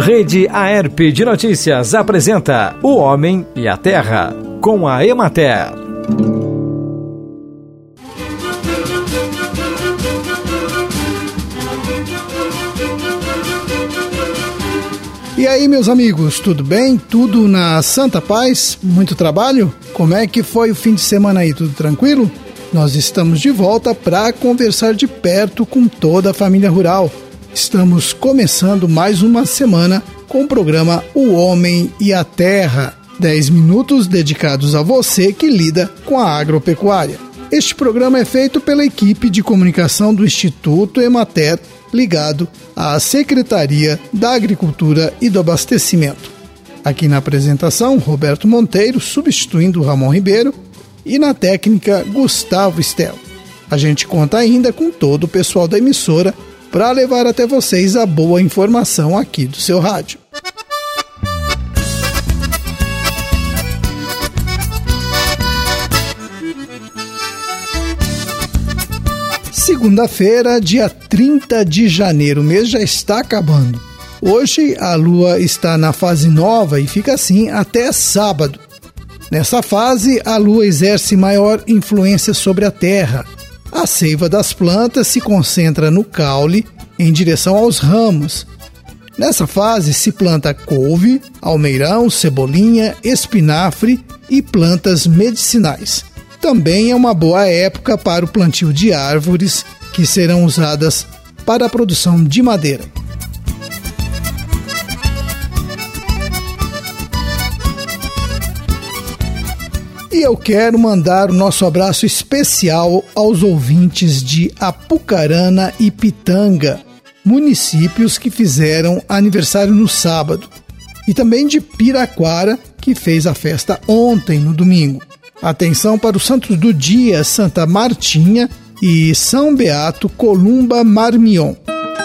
Rede AERP de Notícias apresenta O Homem e a Terra, com a Emater. E aí, meus amigos, tudo bem? Tudo na santa paz? Muito trabalho? Como é que foi o fim de semana aí? Tudo tranquilo? Nós estamos de volta para conversar de perto com toda a família rural. Estamos começando mais uma semana com o programa O Homem e a Terra. 10 minutos dedicados a você que lida com a agropecuária. Este programa é feito pela equipe de comunicação do Instituto Emater, ligado à Secretaria da Agricultura e do Abastecimento. Aqui na apresentação, Roberto Monteiro, substituindo o Ramon Ribeiro, e na técnica, Gustavo Estel. A gente conta ainda com todo o pessoal da emissora para levar até vocês a boa informação aqui do seu rádio. Segunda-feira, dia 30 de janeiro, o mês já está acabando. Hoje a lua está na fase nova e fica assim até sábado. Nessa fase, a lua exerce maior influência sobre a terra. A seiva das plantas se concentra no caule em direção aos ramos. Nessa fase se planta couve, almeirão, cebolinha, espinafre e plantas medicinais. Também é uma boa época para o plantio de árvores que serão usadas para a produção de madeira. E eu quero mandar o nosso abraço especial aos ouvintes de Apucarana e Pitanga, municípios que fizeram aniversário no sábado, e também de Piraquara, que fez a festa ontem, no domingo. Atenção para os santos do dia, Santa Martinha e São Beato Columba Marmion.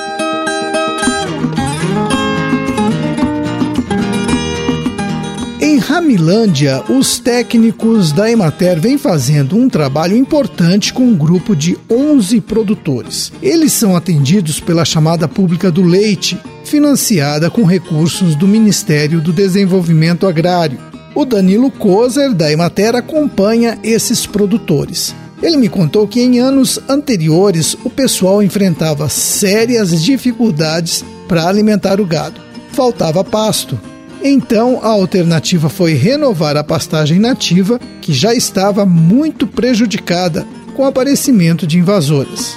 Em Ramilândia, os técnicos da Emater vêm fazendo um trabalho importante com um grupo de 11 produtores. Eles são atendidos pela chamada pública do leite, financiada com recursos do Ministério do Desenvolvimento Agrário. O Danilo Kozer, da Emater, acompanha esses produtores. Ele me contou que em anos anteriores o pessoal enfrentava sérias dificuldades para alimentar o gado. Faltava pasto. Então a alternativa foi renovar a pastagem nativa, que já estava muito prejudicada com o aparecimento de invasoras.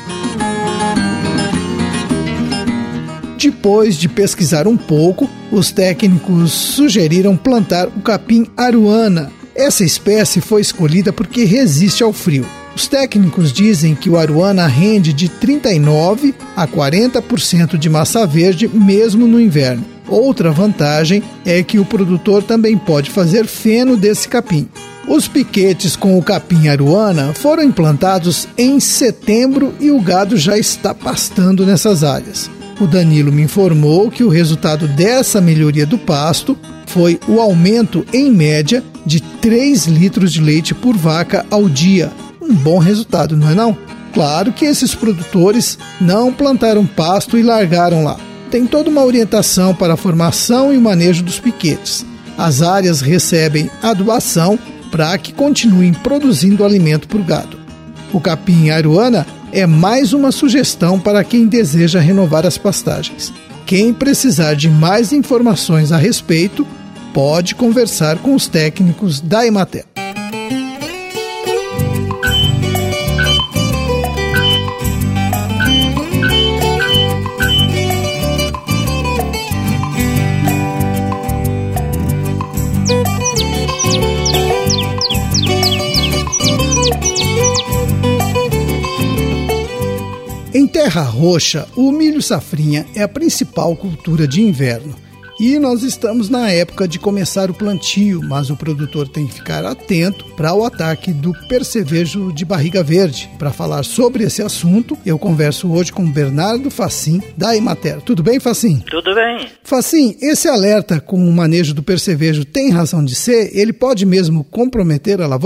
Depois de pesquisar um pouco, os técnicos sugeriram plantar o capim aruana. Essa espécie foi escolhida porque resiste ao frio. Os técnicos dizem que o aruana rende de 39% a 40% de massa verde mesmo no inverno. Outra vantagem é que o produtor também pode fazer feno desse capim. Os piquetes com o capim aruana foram implantados em setembro e o gado já está pastando nessas áreas. O Danilo me informou que o resultado dessa melhoria do pasto foi o aumento, em média, de 3 litros de leite por vaca ao dia. Um bom resultado, não é não? Claro que esses produtores não plantaram pasto e largaram lá. Tem toda uma orientação para a formação e o manejo dos piquetes. As áreas recebem adubação para que continuem produzindo alimento para o gado. O capim aruana é mais uma sugestão para quem deseja renovar as pastagens. Quem precisar de mais informações a respeito, pode conversar com os técnicos da Emater. Em terra roxa, o milho safrinha é a principal cultura de inverno e nós estamos na época de começar o plantio, mas o produtor tem que ficar atento para o ataque do percevejo de barriga verde. Para falar sobre esse assunto, eu converso hoje com Bernardo Facim, da Emater. Tudo bem, Facim? Tudo bem. Facim, esse alerta com o manejo do percevejo tem razão de ser? Ele pode mesmo comprometer a lavoura?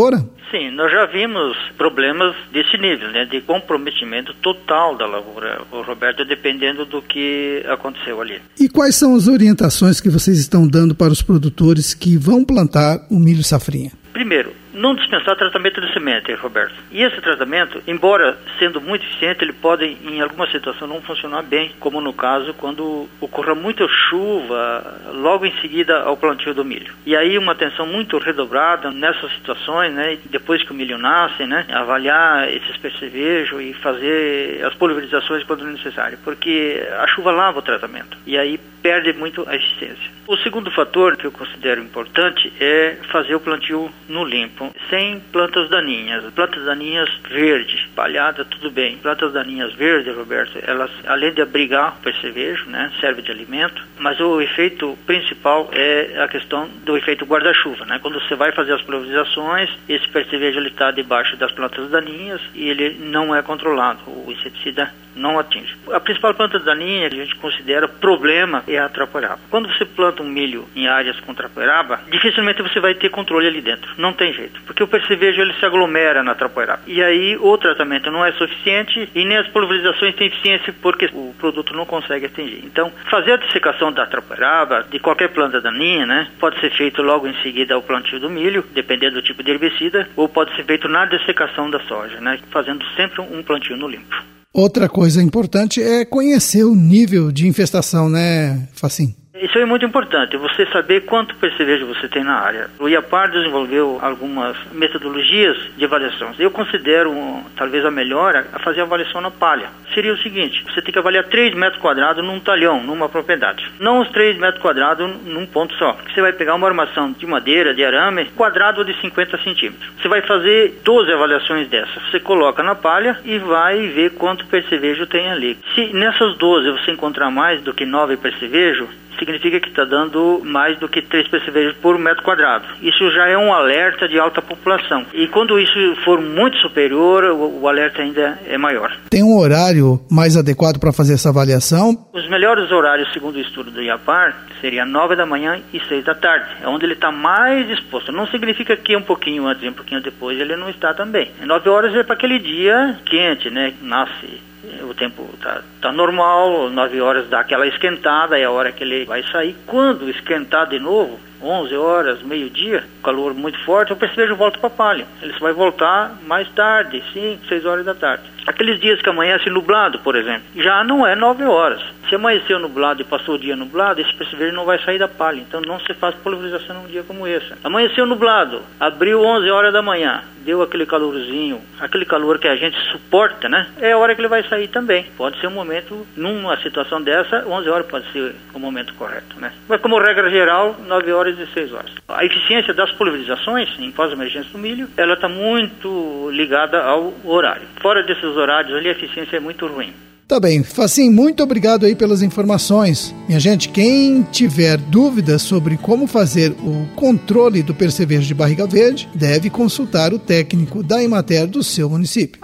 Sim, nós já vimos problemas desse nível, né, de comprometimento total da lavoura, Roberto, dependendo do que aconteceu ali. E quais são as orientações que vocês estão dando para os produtores que vão plantar o milho safrinha? Primeiro, não dispensar tratamento de semente, Roberto. E esse tratamento, embora sendo muito eficiente, ele pode, em alguma situação, não funcionar bem, como no caso quando ocorra muita chuva logo em seguida ao plantio do milho. E aí uma atenção muito redobrada nessas situações, né, depois que o milho nasce, né, avaliar esses percevejos e fazer as pulverizações quando necessário, porque a chuva lava o tratamento e aí perde muito a eficiência. O segundo fator que eu considero importante é fazer o plantio no limpo, sem plantas daninhas. Plantas daninhas verdes, palhada, tudo bem. Plantas daninhas verdes, Roberto, elas, além de abrigar o percevejo, né, serve de alimento, mas o efeito principal é a questão do efeito guarda-chuva, né? Quando você vai fazer as pulverizações, esse percevejo ele está debaixo das plantas daninhas e ele não é controlado, o inseticida não atinge. A principal planta daninha que a gente considera problema é a trapoeraba. Quando você planta um milho em áreas com trapoeraba, dificilmente você vai ter controle ali dentro. Não tem jeito, porque o percevejo ele se aglomera na trapoeraba. E aí o tratamento não é suficiente e nem as pulverizações têm eficiência porque o produto não consegue atingir. Então, fazer a dessecação da trapoeraba, de qualquer planta daninha, né, pode ser feito logo em seguida ao plantio do milho, dependendo do tipo de herbicida, ou pode ser feito na dessecação da soja, né, fazendo sempre um plantio no limpo. Outra coisa importante é conhecer o nível de infestação, né, Facim? Isso é muito importante, você saber quanto percevejo você tem na área. O IAPAR desenvolveu algumas metodologias de avaliação. Eu considero, talvez a melhor, a fazer a avaliação na palha. Seria o seguinte, você tem que avaliar 3 metros quadrados num talhão, numa propriedade. Não os 3 metros quadrados num ponto só. Você vai pegar uma armação de madeira, de arame, quadrado de 50 centímetros. Você vai fazer 12 avaliações dessas. Você coloca na palha e vai ver quanto percevejo tem ali. Se nessas 12 você encontrar mais do que 9 percevejo, significa que está dando mais do que 3 percevejos por metro quadrado. Isso já é um alerta de alta população. E quando isso for muito superior, o alerta ainda é maior. Tem um horário mais adequado para fazer essa avaliação? Os melhores horários, segundo o estudo do IAPAR, seria 9 da manhã e 6 da tarde. É onde ele está mais exposto. Não significa que um pouquinho antes e um pouquinho depois ele não está também. 9 horas é para aquele dia quente, né? Nasce. O tempo tá normal, 9 horas dá aquela esquentada, é a hora que ele vai sair. Quando esquentar de novo, 11 horas, meio-dia, calor muito forte, o percevejo volta para a palha. Ele só vai voltar mais tarde, 5, 6 horas da tarde. Aqueles dias que amanhece nublado, por exemplo, já não é 9 horas. Se amanheceu nublado e passou o dia nublado, esse percevejo não vai sair da palha. Então não se faz pulverização num dia como esse. Amanheceu nublado, abriu 11 horas da manhã, deu aquele calorzinho, aquele calor que a gente suporta, né? É a hora que ele vai sair também. Pode ser um momento, numa situação dessa, 11 horas pode ser o momento correto, né? Mas como regra geral, 9 horas e 6 horas. A eficiência das pulverizações em pós-emergência do milho, ela está muito ligada ao horário. Fora desses horários ali, a eficiência é muito ruim. Tá bem, Facim, muito obrigado aí pelas informações. Minha gente, quem tiver dúvidas sobre como fazer o controle do percevejo de barriga verde, deve consultar o técnico da Emater do seu município.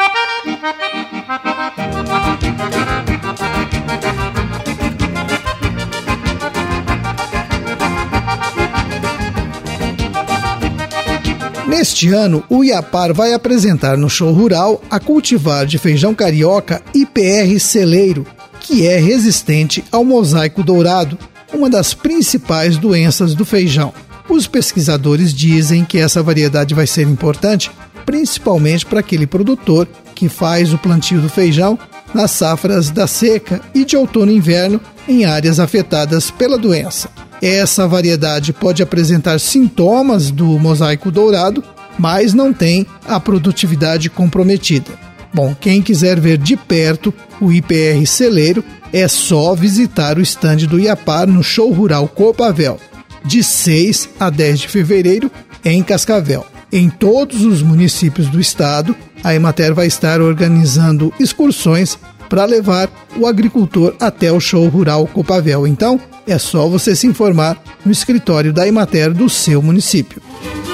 Neste ano, o IAPAR vai apresentar no show rural a cultivar de feijão carioca IPR Celeiro, que é resistente ao mosaico dourado, uma das principais doenças do feijão. Os pesquisadores dizem que essa variedade vai ser importante, principalmente para aquele produtor que faz o plantio do feijão nas safras da seca e de outono e inverno em áreas afetadas pela doença. Essa variedade pode apresentar sintomas do mosaico dourado, mas não tem a produtividade comprometida. Bom, quem quiser ver de perto o IPR Celeiro, é só visitar o estande do IAPAR no Show Rural Copavel, de 6 a 10 de fevereiro, em Cascavel. Em todos os municípios do estado, a Emater vai estar organizando excursões para levar o agricultor até o Show Rural Copavel. Então, é só você se informar no escritório da Emater do seu município.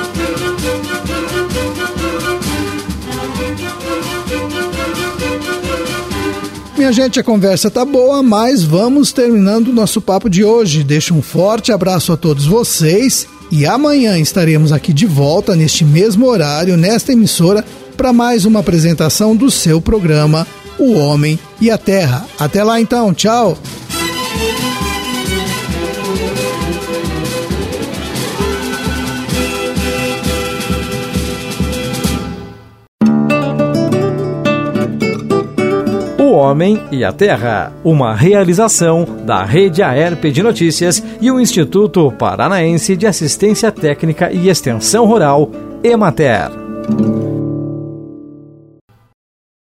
Minha gente, a conversa tá boa, mas vamos terminando o nosso papo de hoje. Deixo um forte abraço a todos vocês E amanhã estaremos aqui de volta neste mesmo horário, nesta emissora, para mais uma apresentação do seu programa O Homem e a Terra. Até lá então, tchau! O Homem e a Terra, uma realização da Rede AERP de Notícias e o Instituto Paranaense de Assistência Técnica e Extensão Rural, EMATER.